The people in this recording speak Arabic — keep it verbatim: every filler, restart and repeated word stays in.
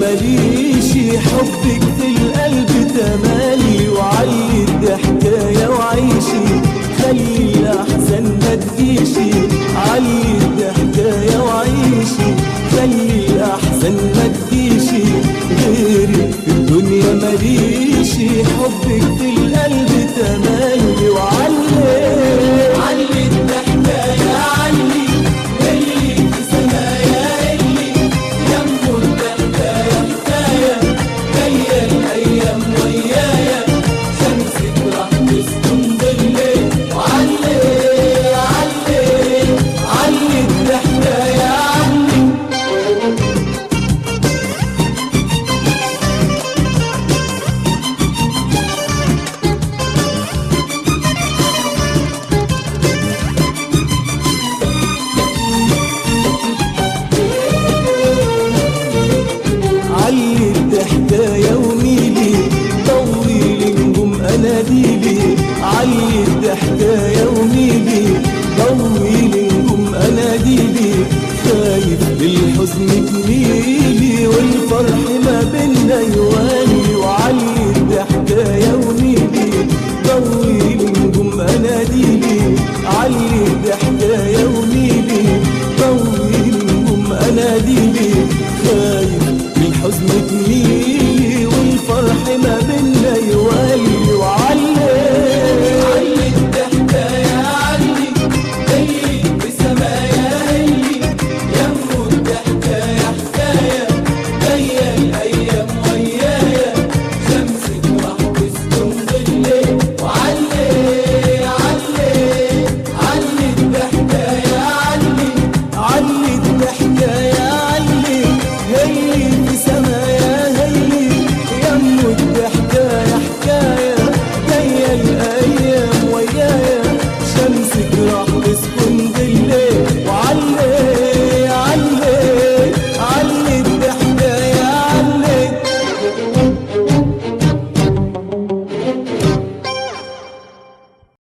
ماليشي، حبك في القلب تمالي، وعلي الضحكاية وعيشي، خلي الأحزان ما تجيشي، علي الضحكاية وعيشي، خلي الأحزان ما تجيشي، غيرك في الدنيا ماليشي، حبك في القلب تمالي، وعلي علي الضحكاية علي، اللي في سمايا اللي جنبه الضحكاية حكاية، جاية الأيام ويايا شمسك راح تسكن ظلي، وعلي علي علي الضحكاية علي. علي الضحكاية وميلي، طويلي نجوم اناديلي، علي الضحكاية وميلي، طويلي نجوم اناديلي، خايف للحزن تميلي، والفرح ما بينا يوالي، وعلي الضحكاية وميلي، طويلي نجوم اناديلي، علي الضحكاية وميلي، طويلي نجوم اناديلي، خايف الحزن تميلي.